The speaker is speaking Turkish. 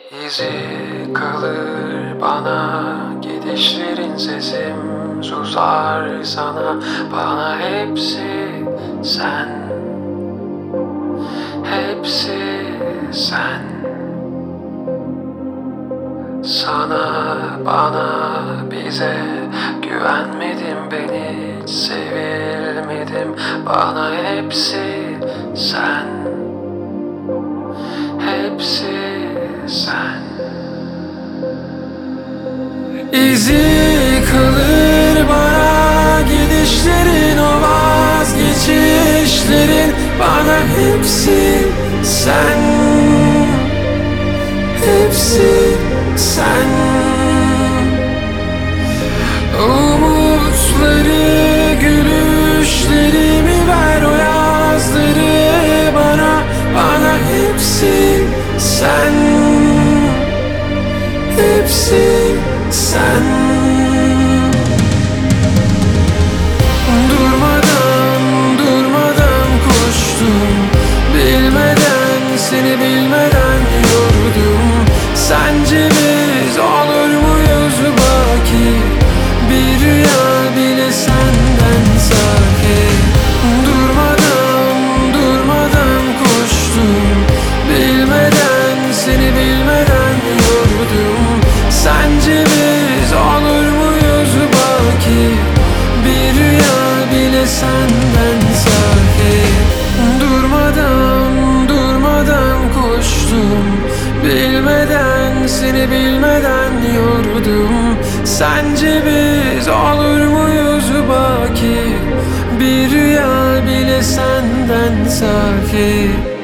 İzi kalır bana, gidişlerin sesim susar sana. Bana hepsi sen, hepsi sen. Sana, bana, bize güvenmedim, ben hiç sevilmedim. Bana hepsi sen, hepsi sen. İzi kalır bana, gidişlerin, o vazgeçişlerin. Bana hepsi sen, hepsi sen. Umutları, gülüşlerimi ver, o yazları bana. Bana hepsi sen, hepsi sen. Durmadan koştum, bilmeden, seni bilmeden yordum. Sence biz olur muyuz baki, bir rüya bile senden sahi. Durmadan koştum, bilmeden, seni bilmeden yordum. Sence biz olur muyuz baki, bir rüya bile senden sahi. Durmadan koştum, bilmeden, seni bilmeden yordum. Sence biz olur muyuz baki, bir rüya bile senden sahi.